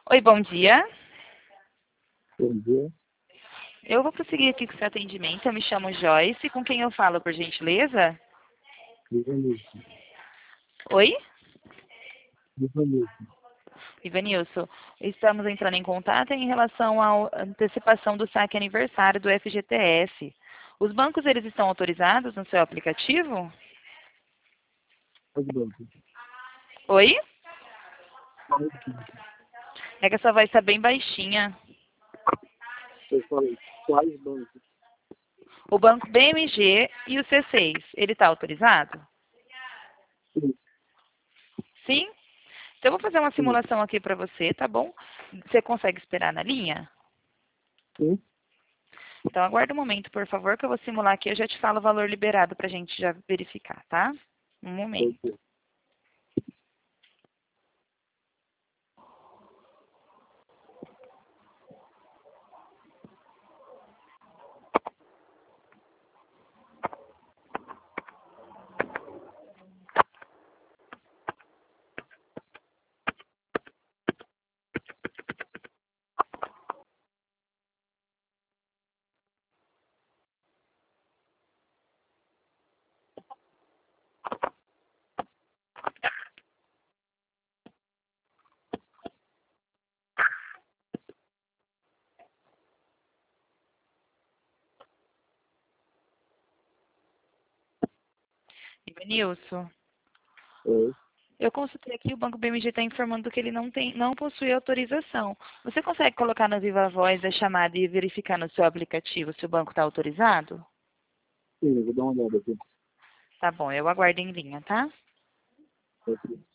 Oi, bom dia. Bom dia. Eu vou prosseguir aqui com o seu atendimento. Eu me chamo Joyce. Com quem eu falo, por gentileza? Ivanilson. Oi? Ivanilson. Ivanilson, estamos entrando em contato em relação à antecipação do saque aniversário do FGTS. Os bancos, eles estão autorizados no seu aplicativo? Quais bancos? Oi? Quais bancos? É que a sua voz está bem baixinha. Eu falei, quais bancos? O banco BMG e o C6, ele está autorizado? Sim, Sim? Então, eu vou fazer uma sim, simulação aqui para você, tá bom? Você consegue esperar na linha? sim. Então, aguarda um momento, por favor, que eu vou simular aqui. Eu já te falo o valor liberado para a gente já verificar, tá? Um momento. Ok. Ivanilson, Oi. eu consultei aqui, o Banco BMG está informando que ele não possui autorização. Você consegue colocar no Viva Voz a chamada e verificar no seu aplicativo se o banco está autorizado? Sim, eu vou dar uma olhada aqui. Tá bom, eu aguardo em linha, tá? Ok.